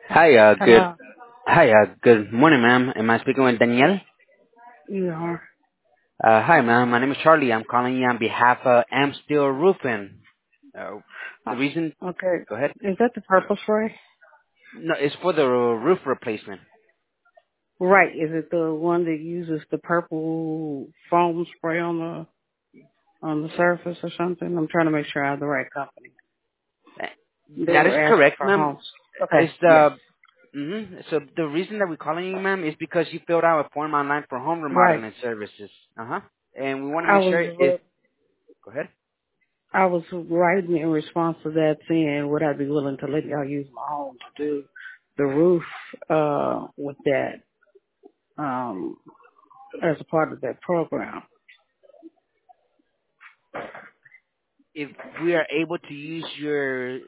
Hi, Hello. good morning, ma'am. Am I speaking with Danielle? You are. Hi, ma'am. My name is Charlie. I'm calling you on behalf of Amsteel Roofing. The reason, Okay. go ahead. Is that the purple spray? No, it's for the roof replacement. Right. Is it the one that uses the purple foam spray on the surface or something? I'm trying to make sure I have the right company. Uh, They That is were asking correct, for ma'am. homes. Okay. It's Yes. the So the reason that we're calling you, ma'am, is because you filled out a form online for home Right. remodeling services. And we want to I make was sure if go ahead. I was writing in response to that saying, would I be willing to let y'all use my home to do the roof with that um as a part of that program? If we are able to use your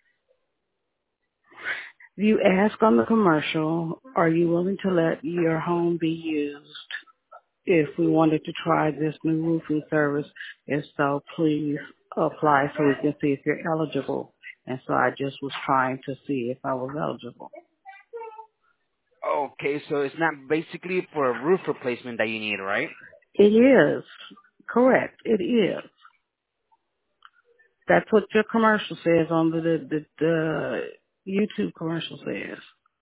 You ask on the commercial, are you willing to let your home be used if we wanted to try this new roofing service? If so, please apply so we can see if you're eligible. And so I just was trying to see if I was eligible. Okay, so it's not basically for a roof replacement that you need, right? It is. Correct. It is. That's what your commercial says on the YouTube commercial says.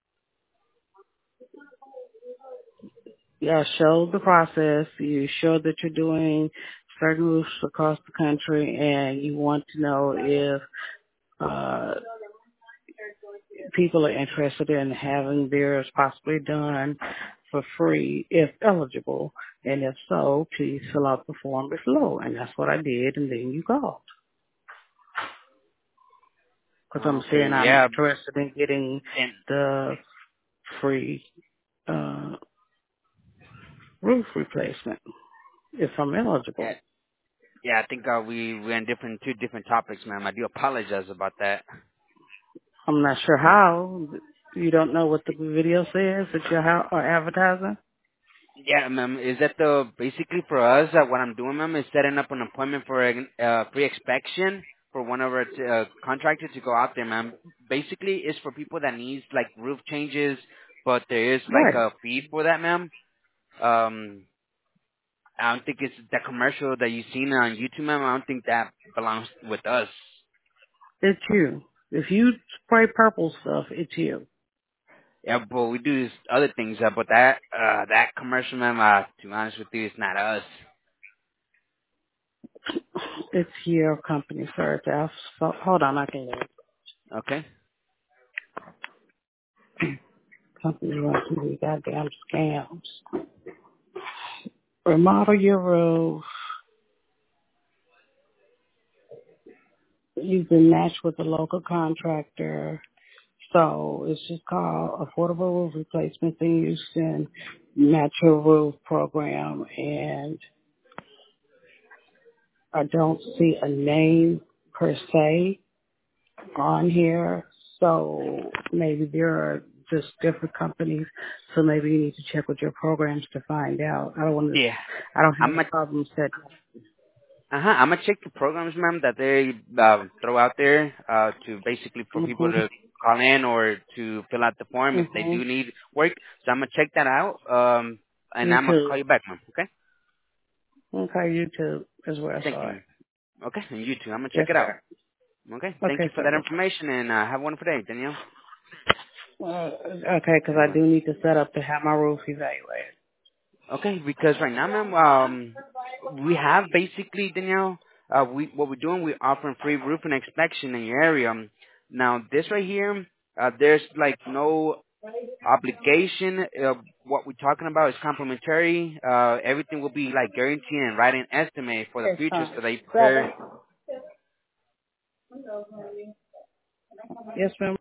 Yeah, show the process. You show that you're doing certain roofs across the country, and you want to know if uh, people are interested in having theirs possibly done for free if eligible. And if so, please fill out the form below. And that's what I did, and then you called. Because I'm saying Okay, I'm yeah, interested in getting and the free uh, roof replacement if I'm yeah, eligible. yeah, I think we're in two different topics, ma'am. I do apologize about that. I'm not sure how. You don't know what the video says that you're advertising? Yeah, ma'am. Is that the basically for us? What I'm doing, ma'am, is setting up an appointment for a free inspection for one of our contractors to go out there, ma'am. Basically, it's for people that needs like roof changes, but there is like Right. a fee for that, ma'am. Um, I don't think it's the commercial that you've seen on YouTube, ma'am. I don't think that belongs with us. It's you. If you spray purple stuff, it's you. Yeah, but we do this other things, but that commercial, ma'am, to be honest with you, it's not us. It's your company, sir. It's our, so, hold on, I can get it. Okay? Company runs these goddamn scams. Remodel your roof. You've been matched with a local contractor. So it's just called Affordable Roof Replacements in Houston Natural Roof Program. And I don't see a name per se on here. So maybe there are just different companies. So maybe you need to check with your programs to find out. Yeah. I don't have I'm a gonna problem set. I'm gonna check the programs, ma'am, that they throw out there to basically for people Mhm. to call in or to fill out the form if they Mhm. do need work. So I'm gonna check that out. And I'm gonna YouTube. call you back, ma'am. Okay? Okay, YouTube is where I Thank saw you, it. ma'am. Okay, and you too. I'm gonna check Yes, it out. sir. Okay. Thank you Okay, for sir. that Bye-bye. information and have a wonderful day, Danielle. Okay, because I Bye. do need to set up to have my roof evaluated. Okay, because right now, ma'am, we have basically, Danielle, what we're doing, we're offering free roofing inspection in your area. Now, this right here, there's like no obligation. What we're talking about is complimentary. Everything will be like guaranteed and writing estimate for the It's future fine. so that you prepare. Seven. Yes, ma'am.